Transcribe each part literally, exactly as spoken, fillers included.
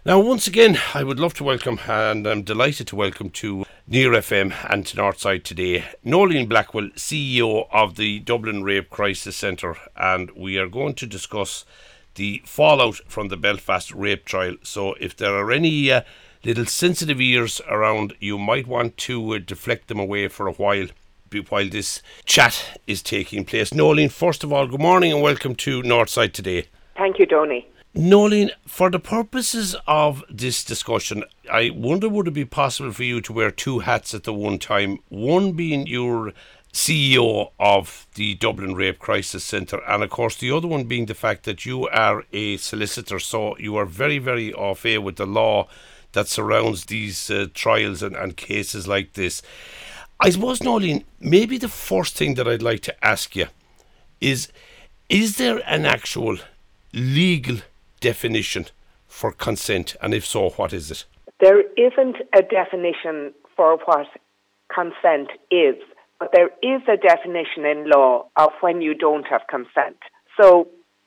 Now, once again, I would love to welcome, and I'm delighted to welcome to Near F M and to Northside today, Noeleen Blackwell, C E O of the Dublin Rape Crisis Centre, and we are going to discuss the fallout from the Belfast rape trial. So if there are any uh, little sensitive ears around, you might want to uh, deflect them away for a while while this chat is taking place. Noeleen, first of all, good morning and welcome to Northside today. Thank you, Donny. Noeleen, for the purposes of this discussion, I wonder would it be possible for you to wear two hats at the one time, one being your C E O of the Dublin Rape Crisis Centre, and of course the other one being the fact that you are a solicitor, so you are very, very au fait with the law that surrounds these uh, trials and, and cases like this. I suppose, Noeleen, maybe the first thing that I'd like to ask you is, is there an actual legal definition for consent, and if so, what is it? There isn't a definition for what consent is, but there is a definition in law of when you don't have consent. So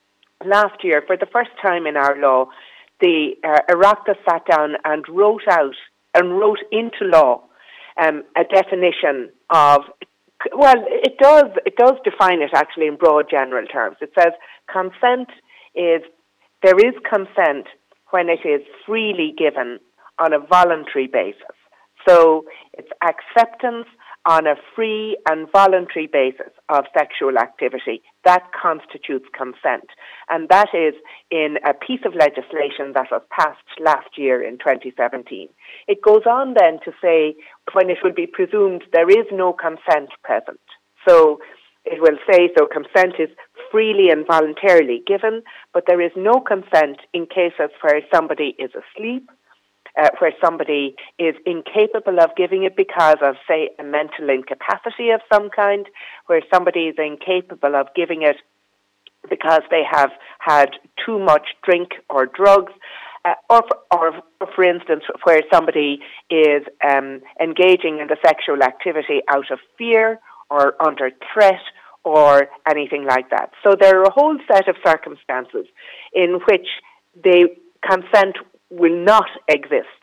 last year, for the first time in our law, the uh, Oireachtas sat down and wrote out and wrote into law um, a definition of, well, it does it does define it actually in broad general terms. It says consent is There is consent when it is freely given on a voluntary basis. So it's acceptance on a free and voluntary basis of sexual activity. That constitutes consent. And that is in a piece of legislation that was passed last year in twenty seventeen. It goes on then to say when it will be presumed there is no consent present. So it will say, so consent is freely and voluntarily given, but there is no consent in cases where somebody is asleep, uh, where somebody is incapable of giving it because of, say, a mental incapacity of some kind, where somebody is incapable of giving it because they have had too much drink or drugs, uh, or, for, or for instance, where somebody is um, engaging in the sexual activity out of fear or under threat or anything like that. So there are a whole set of circumstances in which the consent will not exist.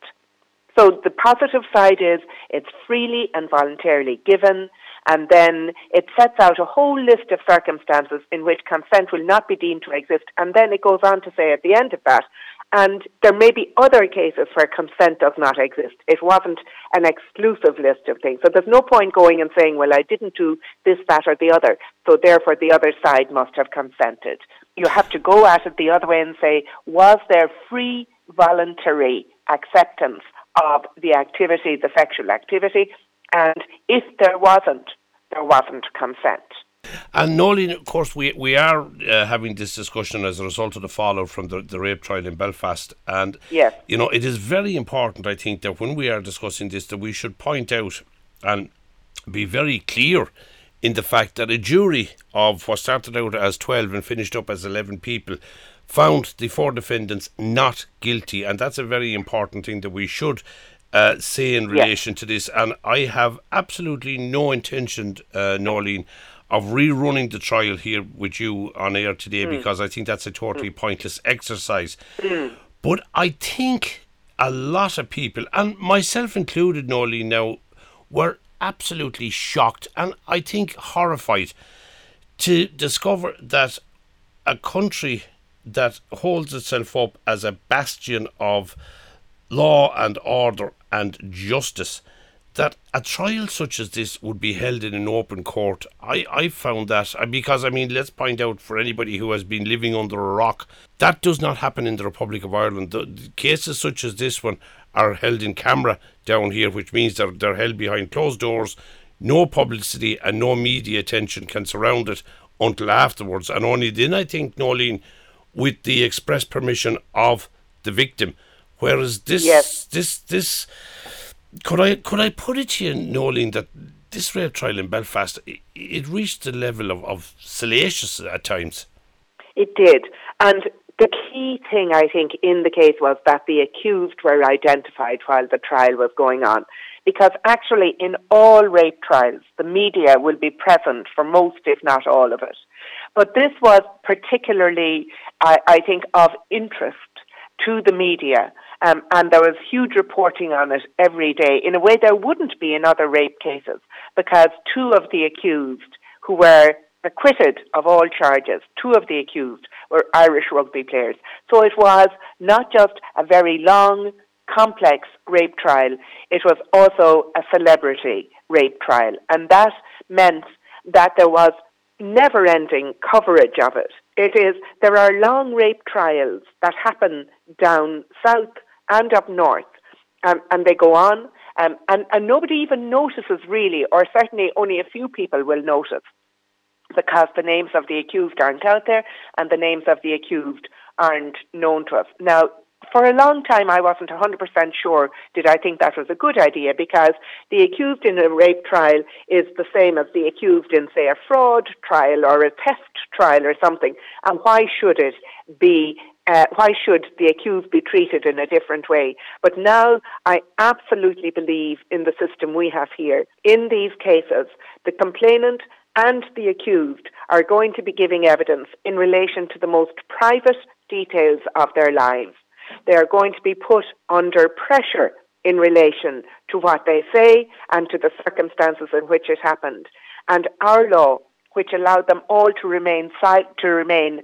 So the positive side is it's freely and voluntarily given, and then it sets out a whole list of circumstances in which consent will not be deemed to exist, and then it goes on to say at the end of that, and there may be other cases where consent does not exist. It wasn't an exclusive list of things. So there's no point going and saying, well, I didn't do this, that, or the other, so therefore the other side must have consented. You have to go at it the other way and say, was there free, voluntary acceptance of the activity, the sexual activity? And if there wasn't, there wasn't consent. And Noeleen, of course, we we are uh, having this discussion as a result of the fallout from the, the rape trial in Belfast. And, yes. you know, it is very important, I think, that when we are discussing this, that we should point out and be very clear in the fact that a jury of what started out as twelve and finished up as eleven people found the four defendants not guilty. And that's a very important thing that we should uh, say in relation yes. to this. And I have absolutely no intention, uh, Noeleen, of rerunning the trial here with you on air today, mm. because I think that's a totally mm. pointless exercise. Mm. But I think a lot of people, and myself included, Noeleen, now, were absolutely shocked and I think horrified to discover that a country that holds itself up as a bastion of law and order and justice, that a trial such as this would be held in an open court. I, I found that, because, I mean, let's point out for anybody who has been living under a rock, that does not happen in the Republic of Ireland. The, the cases such as this one are held in camera down here, which means they're, they're held behind closed doors. No publicity and no media attention can surround it until afterwards. And only then, I think, Noeleen, with the express permission of the victim. Whereas this, yes. this, this... Could I could I put it to you, Noeleen, that this rape trial in Belfast, it, it reached the level of, of salacious at times? It did. And the key thing, I think, in the case was that the accused were identified while the trial was going on. Because actually, in all rape trials, the media will be present for most, if not all of it. But this was particularly, I, I think, of interest to the media Um, and there was huge reporting on it every day, in a way there wouldn't be in other rape cases, because two of the accused who were acquitted of all charges, two of the accused were Irish rugby players. So it was not just a very long, complex rape trial, it was also a celebrity rape trial. And that meant that there was never-ending coverage of it. It is, there are long rape trials that happen down south and up north, um, and they go on, um, and, and nobody even notices really, or certainly only a few people will notice, because the names of the accused aren't out there and the names of the accused aren't known to us. Now, for a long time, I wasn't one hundred percent sure did I think that was a good idea, because the accused in a rape trial is the same as the accused in, say, a fraud trial or a theft trial or something. And why should it be, uh, why should the accused be treated in a different way? But now I absolutely believe in the system we have here. In these cases, the complainant and the accused are going to be giving evidence in relation to the most private details of their lives. They are going to be put under pressure in relation to what they say and to the circumstances in which it happened. And our law, which allowed them all to remain to remain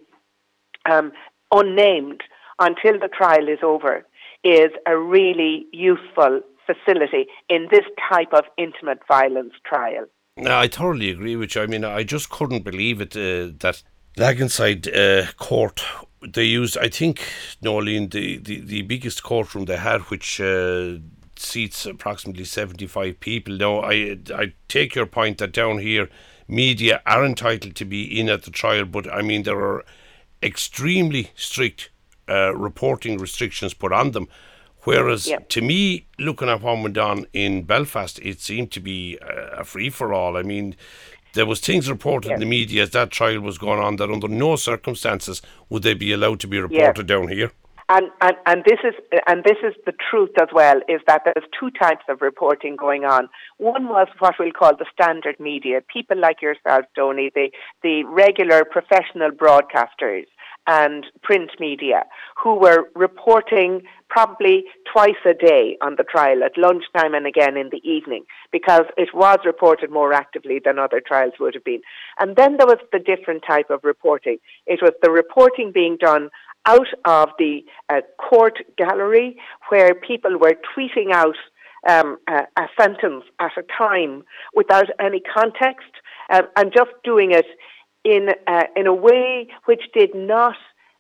um, unnamed until the trial is over, is a really useful facility in this type of intimate violence trial. No, I thoroughly agree with you. I mean, I just couldn't believe it, uh, that Laganside uh, court, they used, I think, Nolene, the, the, the biggest courtroom they had, which uh, seats approximately seventy-five people. Now, I, I take your point that down here, media are entitled to be in at the trial, but I mean, there are extremely strict uh, reporting restrictions put on them. Whereas, yep. to me, looking at what went on in Belfast, it seemed to be a free-for-all. I mean, there was things reported yep. in the media as that trial was going on that under no circumstances would they be allowed to be reported yep. down here. And, and and this is and this is the truth as well, is that there's two types of reporting going on. One was what we'll call the standard media, people like yourself, Tony, the, the regular professional broadcasters and print media, who were reporting probably twice a day on the trial, at lunchtime and again in the evening, because it was reported more actively than other trials would have been. And then there was the different type of reporting. It was the reporting being done out of the uh, court gallery, where people were tweeting out um, a, a sentence at a time without any context, uh, and just doing it in uh, in a way which did not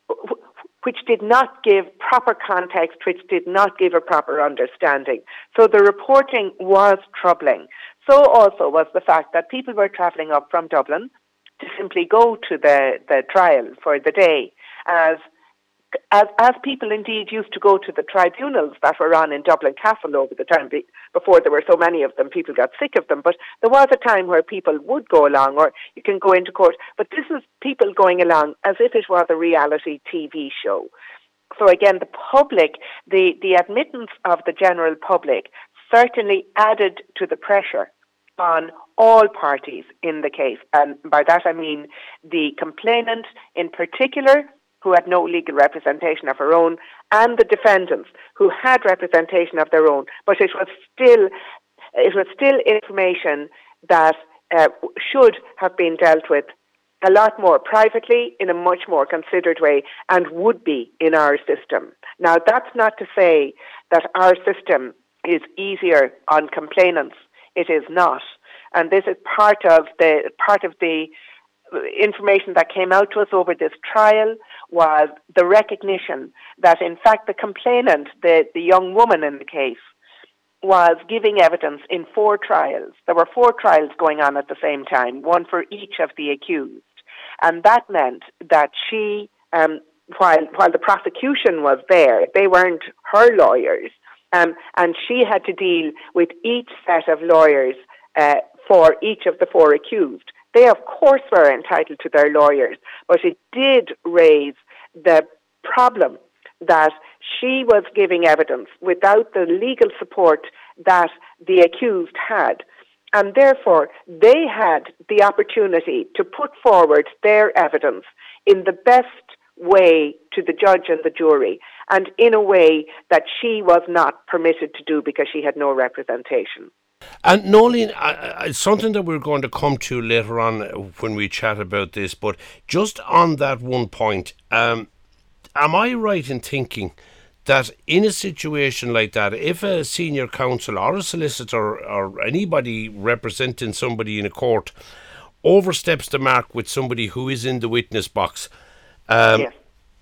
which did not give proper context, which did not give a proper understanding. So the reporting was troubling. So also was the fact that people were travelling up from Dublin to simply go to the, the trial for the day, as As, as people indeed used to go to the tribunals that were on in Dublin Castle over the time, before there were so many of them, people got sick of them. But there was a time where people would go along, or you can go into court. But this is people going along as if it was a reality T V show. So again, the public, the, the admittance of the general public certainly added to the pressure on all parties in the case. And by that I mean the complainant in particular, who had no legal representation of her own, and the defendants, who had representation of their own, but it was still it was still information that uh, should have been dealt with a lot more privately, in a much more considered way, and would be in our system. Now, that's not to say that our system is easier on complainants. It is not, and this is part of the part of the information that came out to us over this trial, was the recognition that in fact the complainant, the, the young woman in the case, was giving evidence in four trials. There were four trials going on at the same time, one for each of the accused. And that meant that she, um, while while the prosecution was there, they weren't her lawyers, um, and she had to deal with each set of lawyers uh, for each of the four accused. They, of course, were entitled to their lawyers, but it did raise the problem that she was giving evidence without the legal support that the accused had. And therefore, they had the opportunity to put forward their evidence in the best way to the judge and the jury, and in a way that she was not permitted to do because she had no representation. And Nolene, uh, it's something that we're going to come to later on when we chat about this, but just on that one point, um, am I right in thinking that in a situation like that, if a senior counsel or a solicitor or anybody representing somebody in a court oversteps the mark with somebody who is in the witness box, um, yes.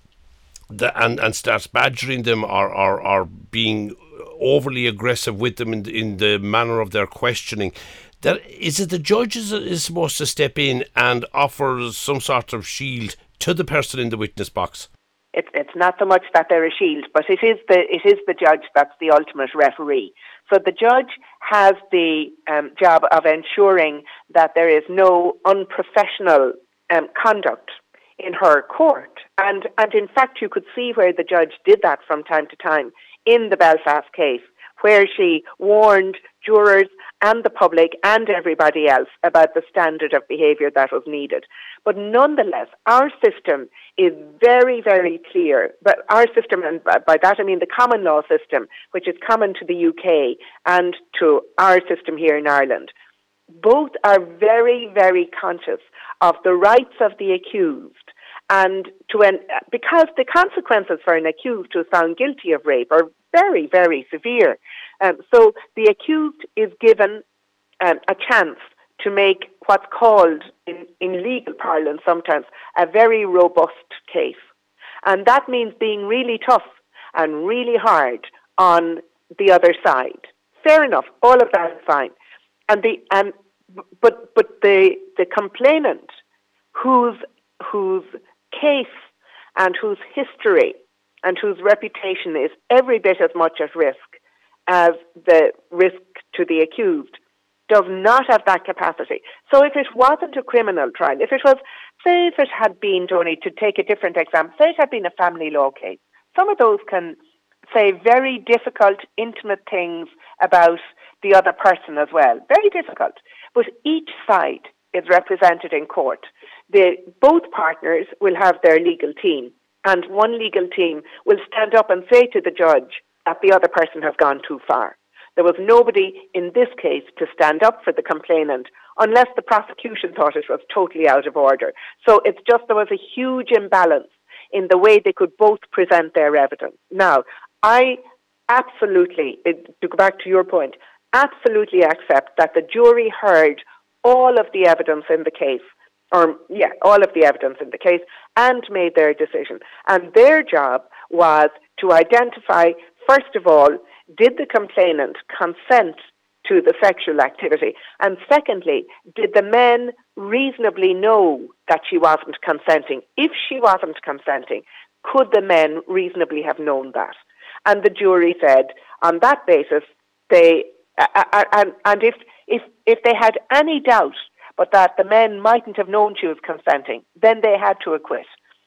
the, and, and starts badgering them or, or, or being overly aggressive with them in the, in the manner of their questioning, that is it the judge is, is supposed to step in and offer some sort of shield to the person in the witness box? It's it's not so much that they're a shield, but it is the it is the judge that's the ultimate referee. So the judge has the um, job of ensuring that there is no unprofessional um, conduct in her court, and and in fact you could see where the judge did that from time to time in the Belfast case, where she warned jurors and the public and everybody else about the standard of behaviour that was needed. But nonetheless, our system is very, very clear. But our system, and by that I mean the common law system, which is common to the U K and to our system here in Ireland, both are very, very conscious of the rights of the accused. And to an, because the consequences for an accused who is found guilty of rape are very, very severe. Um, so the accused is given um, a chance to make what's called, in, in legal parlance sometimes, a very robust case. And that means being really tough and really hard on the other side. Fair enough, all of that is fine. And the and but but the the complainant whose whose case and whose history and whose reputation is every bit as much at risk as the risk to the accused does not have that capacity. So if it wasn't a criminal trial, if it was, say if it had been, Tony, to take a different example, say it had been a family law case, some of those can say very difficult, intimate things about the other person as well. Very difficult. But each side is represented in court. The, both partners will have their legal team, and one legal team will stand up and say to the judge that the other person has gone too far. There was nobody in this case to stand up for the complainant unless the prosecution thought it was totally out of order. So it's just there was a huge imbalance in the way they could both present their evidence. Now, I absolutely, to go back to your point, absolutely accept that the jury heard all of the evidence in the case, or yeah, all of the evidence in the case, and made their decision. And their job was to identify, first of all, did the complainant consent to the sexual activity? And secondly, did the men reasonably know that she wasn't consenting? If she wasn't consenting, could the men reasonably have known that? And the jury said, on that basis, they, uh, uh, and, and if, if, if they had any doubt but that the men mightn't have known she was consenting, then they had to acquit.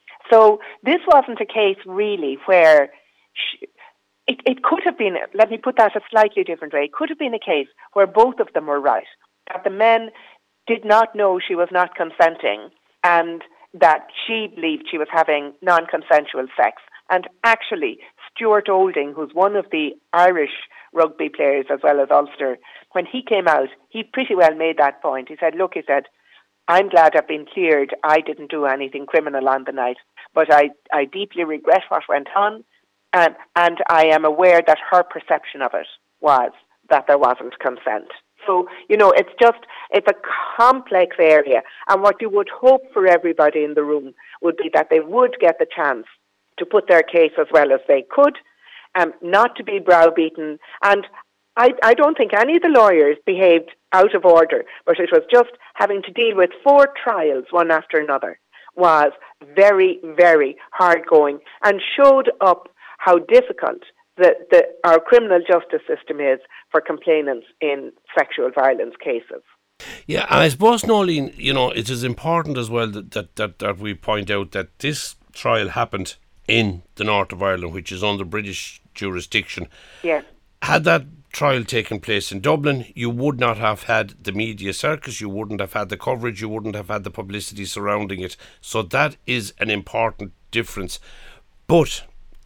So this wasn't a case really where she, it, it could have been, let me put that a slightly different way, it could have been a case where both of them were right, that the men did not know she was not consenting and that she believed she was having non-consensual sex. And actually, Stuart Olding, who's one of the Irish rugby players as well as Ulster, when he came out, he pretty well made that point. He said, look, he said, I'm glad I've been cleared. I didn't do anything criminal on the night, but I, I deeply regret what went on, um, and I am aware that her perception of it was that there wasn't consent. So, you know, it's just, it's a complex area, and what you would hope for everybody in the room would be that they would get the chance to put their case as well as they could, um, not to be browbeaten. And I, I don't think any of the lawyers behaved out of order, but it was just having to deal with four trials, one after another, was very, very hard going and showed up how difficult the, the, our criminal justice system is for complainants in sexual violence cases. Yeah, and I suppose, Nolene, you know, it is important as well that, that, that, that we point out that this trial happened in the north of Ireland, which is under British jurisdiction. Yes. Had that trial taken place in Dublin, you would not have had the media circus, you wouldn't have had the coverage, you wouldn't have had the publicity surrounding it. So that is an important difference. But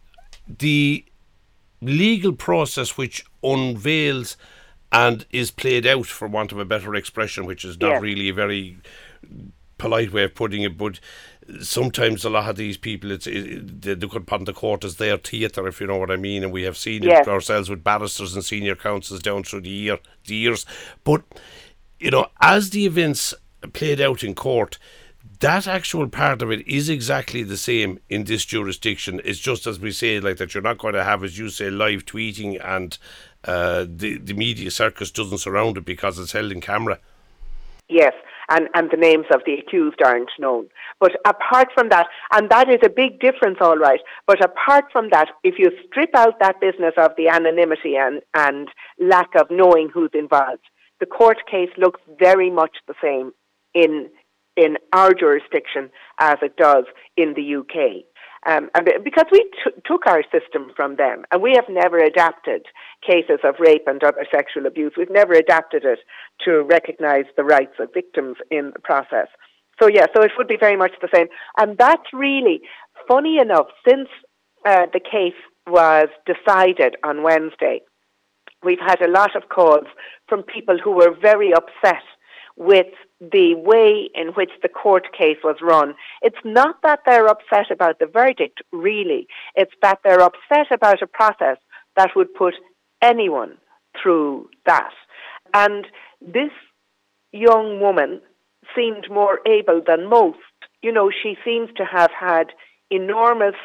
the legal process which unveils and is played out, for want of a better expression, which is not yes. really a very polite way of putting it, but sometimes a lot of these people, it's it, they, they could put in the court as their theatre, if you know what I mean, and we have seen yes. it ourselves with barristers and senior counsels down through the year, the years. But, you know, as the events played out in court, that actual part of it is exactly the same in this jurisdiction. It's just as we say, like that you're not going to have, as you say, live tweeting and uh, the, the media circus doesn't surround it because it's held in camera. Yes, and, and the names of the accused aren't known. But apart from that, and that is a big difference, all right, but apart from that, if you strip out that business of the anonymity and, and lack of knowing who's involved, the court case looks very much the same in in our jurisdiction as it does in the U K. Um, and because we t- took our system from them, and we have never adapted cases of rape and other sexual abuse. We've never adapted it to recognise the rights of victims in the process. So yeah, so it would be very much the same. And that's really, funny enough, since uh, the case was decided on Wednesday, we've had a lot of calls from people who were very upset with the way in which the court case was run. It's not that they're upset about the verdict, really. It's that they're upset about a process that would put anyone through that. And this young woman seemed more able than most. You know, she seems to have had enormous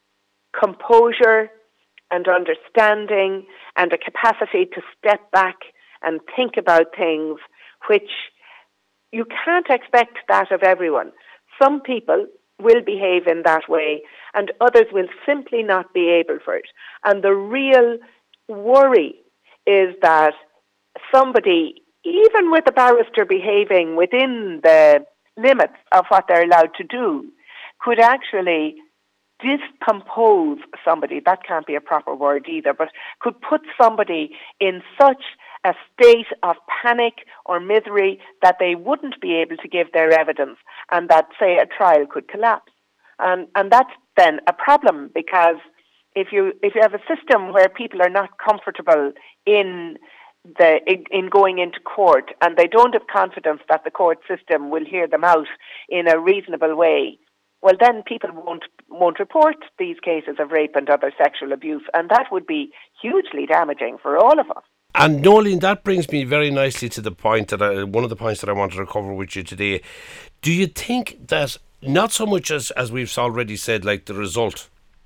composure and understanding and a capacity to step back and think about things, which you can't expect that of everyone. Some people will behave in that way and others will simply not be able for it. And the real worry is that somebody, even with a barrister behaving within the limits of what they're allowed to do, could actually discompose somebody, that can't be a proper word either, but could put somebody in such a state of panic or misery that they wouldn't be able to give their evidence and that, say, a trial could collapse. And and that's then a problem, because if you if you have a system where people are not comfortable in the in, in going into court and they don't have confidence that the court system will hear them out in a reasonable way, well, then people won't won't report these cases of rape and other sexual abuse, and that would be hugely damaging for all of us. And Noeline, that brings me very nicely to the point that I, one of the points that I wanted to cover with you today. Do you think that, not so much as, as we've already said, like the result,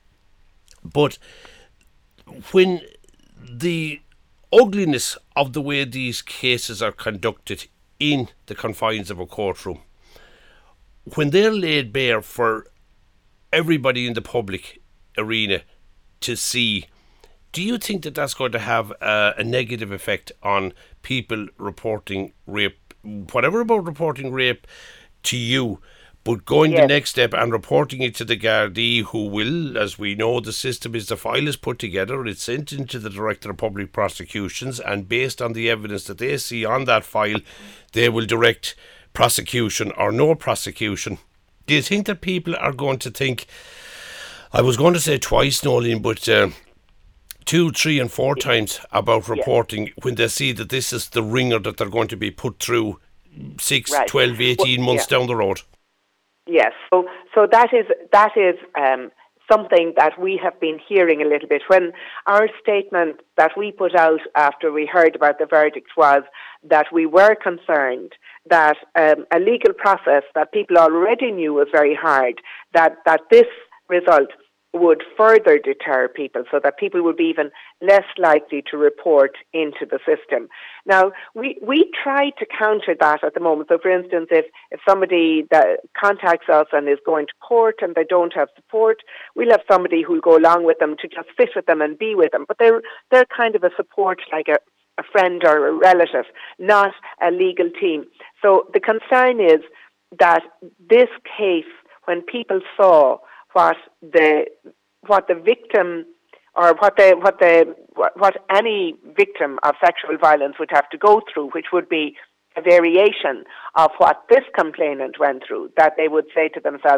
but when the ugliness of the way these cases are conducted in the confines of a courtroom, when they're laid bare for everybody in the public arena to see, do you think that that's going to have a, a negative effect on people reporting rape, whatever about reporting rape to you, but going yes. the next step and reporting it to the Gardaí, who will, as we know, the system is, the file is put together, it's sent into the Director of Public Prosecutions, and based on the evidence that they see on that file, they will direct prosecution or no prosecution. Do you think that people are going to think, I was going to say twice, Noeline, but uh, two, three and four times about reporting, yeah. when they see that this is the ringer that they're going to be put through six, right. twelve, eighteen well, months yeah. down the road? Yes, so so that is that is um, something that we have been hearing a little bit. When our statement that we put out after we heard about the verdict was that we were concerned that um, a legal process that people already knew was very hard, that, that this result would further deter people, so that people would be even less likely to report into the system. Now, we we try to counter that at the moment. So, for instance, if, if somebody that contacts us and is going to court and they don't have support, we'll have somebody who'll go along with them to just sit with them and be with them. But they're they're kind of a support, like a, a friend or a relative, not a legal team. So the concern is that this case, when people saw what the what the victim or what the what the what, what any victim of sexual violence would have to go through, which would be a variation of what this complainant went through, that they would say to themselves,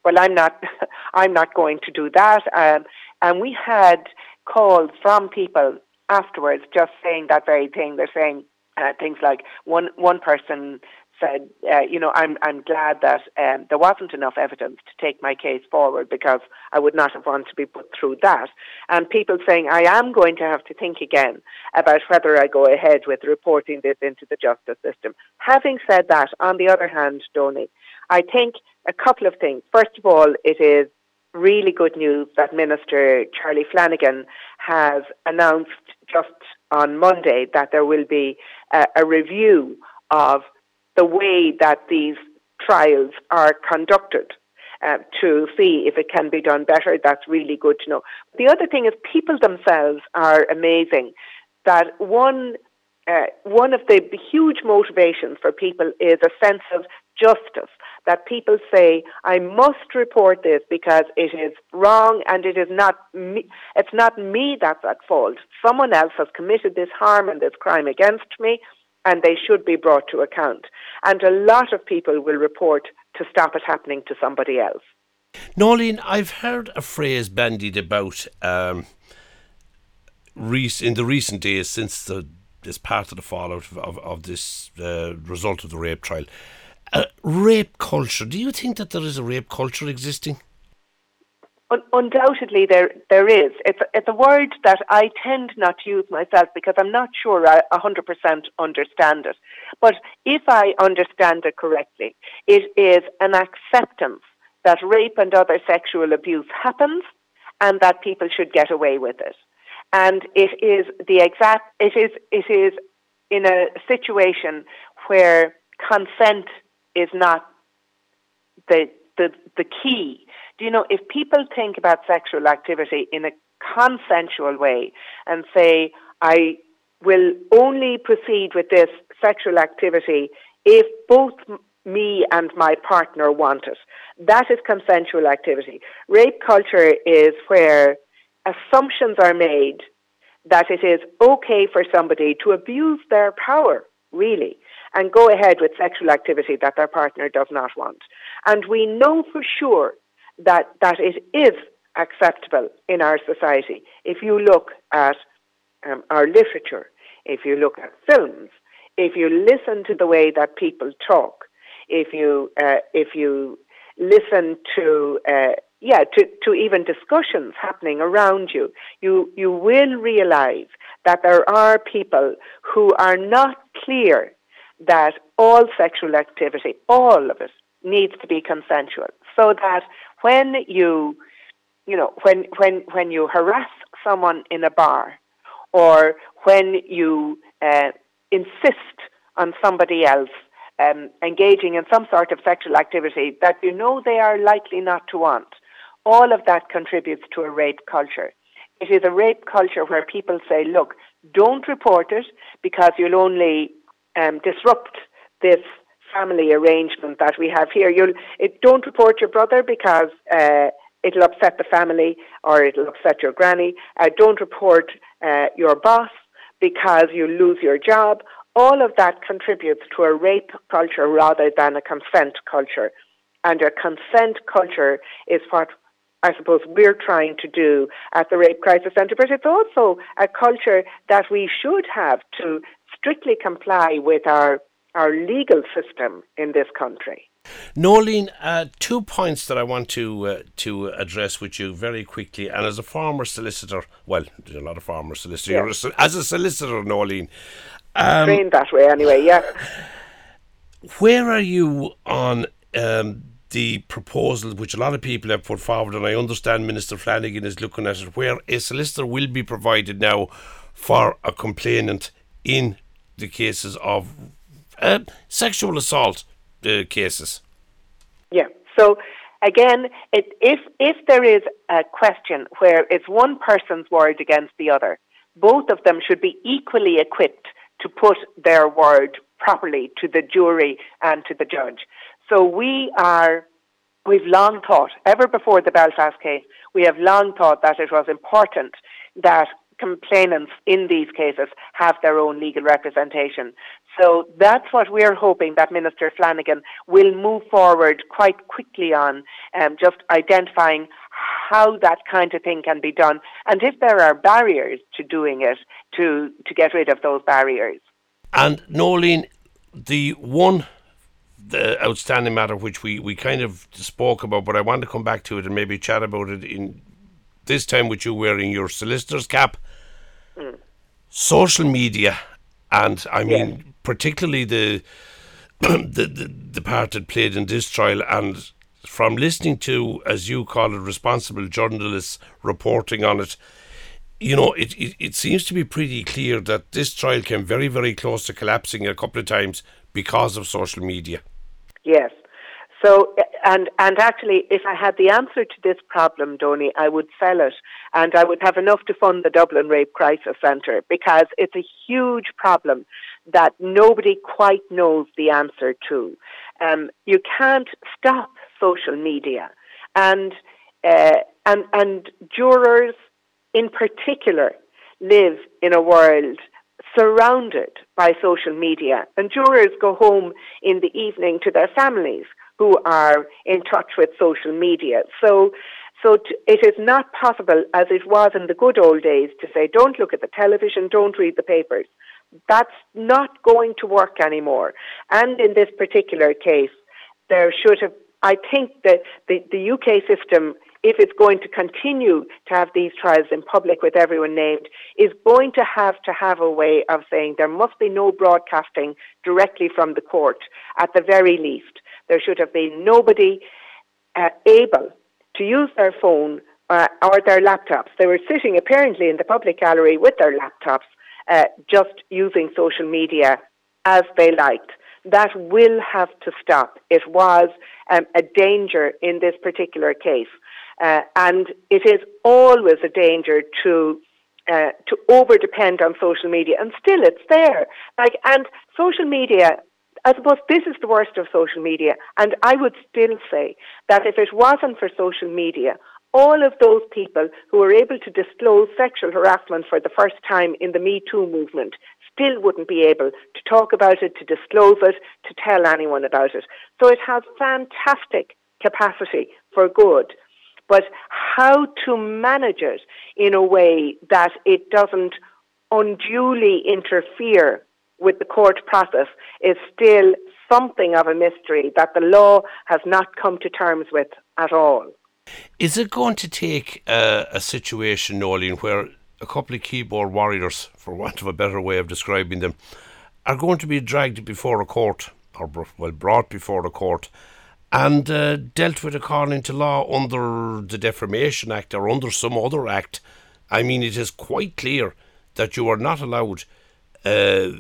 well, I'm not, I'm not going to do that. Um, and we had calls from people afterwards just saying that very thing. They're saying uh, things like, one one person said, uh, you know, I'm I'm glad that um, there wasn't enough evidence to take my case forward because I would not have wanted to be put through that. And people saying, I am going to have to think again about whether I go ahead with reporting this into the justice system. Having said that, on the other hand, Donnie, I think a couple of things. First of all, it is really good news that Minister Charlie Flanagan has announced just on Monday that there will be a, a review of the way that these trials are conducted uh, to see if it can be done better. That's really good to know. The other thing is people themselves are amazing. That one, uh, one of the huge motivations for people is a sense of justice, that people say, I must report this because it is wrong and it is not me, it's not me that's at fault. Someone else has committed this harm and this crime against me, and they should be brought to account. And a lot of people will report to stop it happening to somebody else. Noeline, I've heard a phrase bandied about um, in the recent days since the, this part of the fallout of, of, of this uh, result of the rape trial. Uh, rape culture. Do you think that there is a rape culture existing? Un- undoubtedly, there there is. It's it's a word that I tend not to use myself because I'm not sure I one hundred percent understand it. But if I understand it correctly, it is an acceptance that rape and other sexual abuse happens and that people should get away with it. And it is the exact. It is it is in a situation where consent is not the the the key. Do you know, if people think about sexual activity in a consensual way and say, I will only proceed with this sexual activity if both me and my partner want it, that is consensual activity. Rape culture is where assumptions are made that it is okay for somebody to abuse their power, really, and go ahead with sexual activity that their partner does not want. And we know for sure that, that it is acceptable in our society. If you look at um, our literature, if you look at films, if you listen to the way that people talk, if you uh, if you listen to uh, yeah to, to even discussions happening around you, you you will realize that there are people who are not clear that all sexual activity, all of it, needs to be consensual. So that when you, you know, when when when you harass someone in a bar, or when you uh, insist on somebody else um, engaging in some sort of sexual activity that you know they are likely not to want, all of that contributes to a rape culture. It is a rape culture where people say, look, don't report it because you'll only um, disrupt this family arrangement that we have here. You'll it, don't report your brother because uh, it'll upset the family or it'll upset your granny. Uh, don't report uh, your boss because you'll lose your job. All of that contributes to a rape culture rather than a consent culture. And a consent culture is what I suppose we're trying to do at the Rape Crisis Centre, but it's also a culture that we should have to strictly comply with our our legal system in this country. Noeline, uh, two points that I want to uh, to address with you very quickly. And as a former solicitor, well, there's a lot of former solicitors. Yeah. As a solicitor, Noeline, um, trained that way anyway. Yeah. Where are you on um, the proposal which a lot of people have put forward? And I understand Minister Flanagan is looking at it, where a solicitor will be provided now for a complainant in the cases of Uh, sexual assault uh, cases. Yeah. So again, it, if if there is a question where it's one person's word against the other, both of them should be equally equipped to put their word properly to the jury and to the judge. So we are, we've long thought, ever before the Belfast case, we have long thought that it was important that complainants in these cases have their own legal representation. So that's what we're hoping that Minister Flanagan will move forward quite quickly on, um, just identifying how that kind of thing can be done, and if there are barriers to doing it, to, to get rid of those barriers. And Noeline, the one the outstanding matter which we, we kind of spoke about, but I want to come back to it and maybe chat about it in this time with you wearing your solicitor's cap. Mm. Social media, and I mean yeah. particularly the, the, the the part it played in this trial, and from listening to, as you call it, responsible journalists reporting on it, you know, it, it, it seems to be pretty clear that this trial came very, very close to collapsing a couple of times because of social media. Yes. So, and and actually, if I had the answer to this problem, Donny, I would sell it, and I would have enough to fund the Dublin Rape Crisis Centre, because it's a huge problem that nobody quite knows the answer to. Um, you can't stop social media, and uh, and and jurors in particular live in a world surrounded by social media, and jurors go home in the evening to their families who are in touch with social media. So so t- it is not possible, as it was in the good old days, to say, don't look at the television, don't read the papers. That's not going to work anymore. And in this particular case, there should have, I think that the, the U K system, if it's going to continue to have these trials in public with everyone named, is going to have to have a way of saying there must be no broadcasting directly from the court, at the very least. There should have been nobody uh, able to use their phone uh, or their laptops. They were sitting apparently in the public gallery with their laptops, uh, just using social media as they liked. That will have to stop. It was um, a danger in this particular case. Uh, and it is always a danger to uh, to over-depend on social media. And still it's there. Like, and social media, I suppose this is the worst of social media. And I would still say that if it wasn't for social media, all of those people who were able to disclose sexual harassment for the first time in the Me Too movement still wouldn't be able to talk about it, to disclose it, to tell anyone about it. So it has fantastic capacity for good. But how to manage it in a way that it doesn't unduly interfere with the court process is still something of a mystery that the law has not come to terms with at all. Is it going to take uh, a situation, Noeline, where a couple of keyboard warriors, for want of a better way of describing them, are going to be dragged before a court, or well, brought before a court, and uh, dealt with according to law under the Defamation Act or under some other act? I mean, it is quite clear that you are not allowed uh,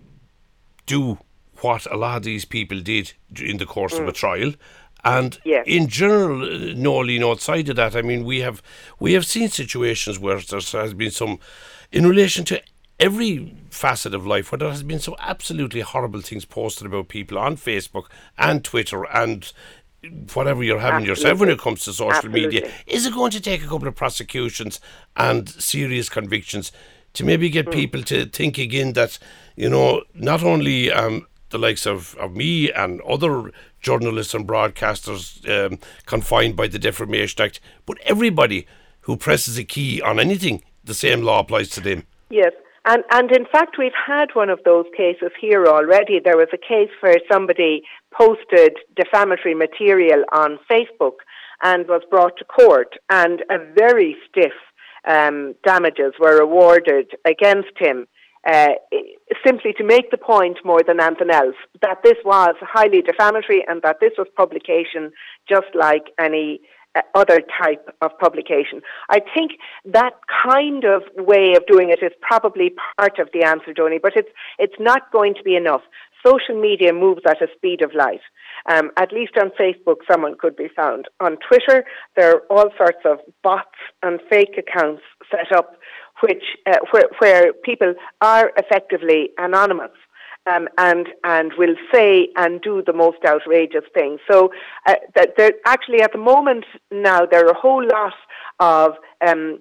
do what a lot of these people did in the course mm. of a trial. And yes. in general, Noeline, outside of that, I mean, we have we have seen situations where there has been some, in relation to every facet of life, where there has been so absolutely horrible things posted about people on Facebook and Twitter and whatever you're having absolutely. yourself when it comes to social absolutely. media. Is it going to take a couple of prosecutions and serious convictions to maybe get mm. people to think again that, you know, not only um, the likes of, of me and other journalists and broadcasters um, confined by the Defamation Act, but everybody who presses a key on anything, the same law applies to them? Yes. And and in fact, we've had one of those cases here already. There was a case where somebody posted defamatory material on Facebook and was brought to court, and a very stiff um, damages were awarded against him, uh, simply to make the point more than anything else that this was highly defamatory and that this was publication just like any Uh, other type of publication. I think that kind of way of doing it is probably part of the answer, Donny, but it's it's not going to be enough. Social media moves at a speed of light. Um, at least on Facebook, someone could be found. On Twitter, there are all sorts of bots and fake accounts set up, which uh, where, where people are effectively anonymous. Um, and and will say and do the most outrageous things. So uh, that actually at the moment now there are a whole lot of um,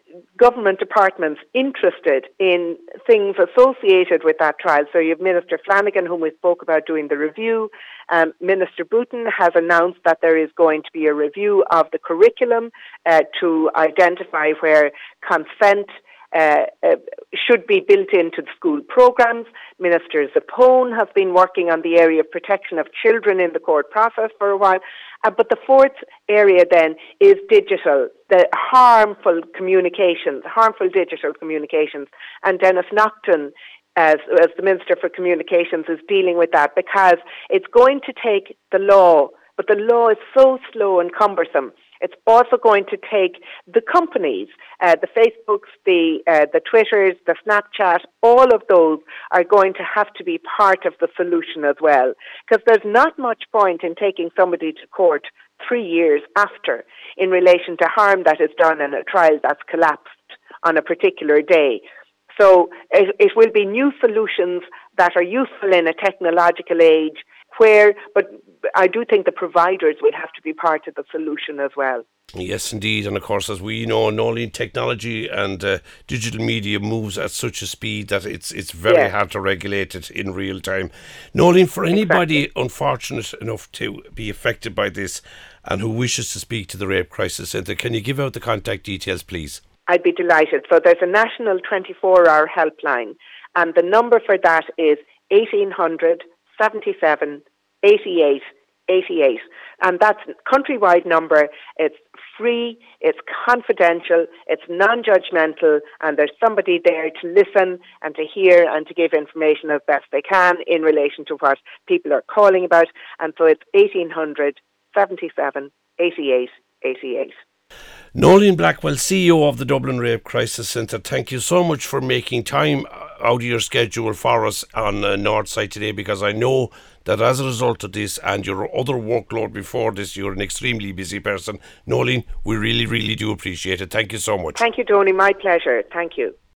government departments interested in things associated with that trial. So you have Minister Flanagan, whom we spoke about doing the review. Um, Minister Booton has announced that there is going to be a review of the curriculum uh, to identify where consent Uh, uh, should be built into the school programmes. Minister Zappone has been working on the area of protection of children in the court process for a while. Uh, but the fourth area then is digital, the harmful communications, harmful digital communications. And Dennis Naughton, as, as the Minister for Communications, is dealing with that because it's going to take the law, but the law is so slow and cumbersome. It's also going to take the companies, uh, the Facebooks, the uh, the Twitters, the Snapchat, all of those are going to have to be part of the solution as well. Because there's not much point in taking somebody to court three years after in relation to harm that is done in a trial that's collapsed on a particular day. So it, it will be new solutions that are useful in a technological age where, but I do think the providers will have to be part of the solution as well. Yes, indeed. And of course, as we know, Nolene, technology and uh, digital media moves at such a speed that it's it's very yeah. hard to regulate it in real time. Nolene, for anybody exactly. unfortunate enough to be affected by this and who wishes to speak to the Rape Crisis Centre, can you give out the contact details, please? I'd be delighted. So there's a national twenty-four hour helpline, and the number for that is eighteen hundred seventy-seven eighty-eight eighty-eight, and that's a countrywide number. It's free, it's confidential, it's non-judgmental, and there's somebody there to listen and to hear and to give information as best they can in relation to what people are calling about. And so it's eighteen hundred seventy-seven eighty-eight eighty-eight. Nolene Blackwell, C E O of the Dublin Rape Crisis Centre, thank you so much for making time out of your schedule for us on uh, Northside today, because I know that as a result of this and your other workload before this, you're an extremely busy person. Nolene, we really, really do appreciate it. Thank you so much. Thank you, Tony. My pleasure. Thank you.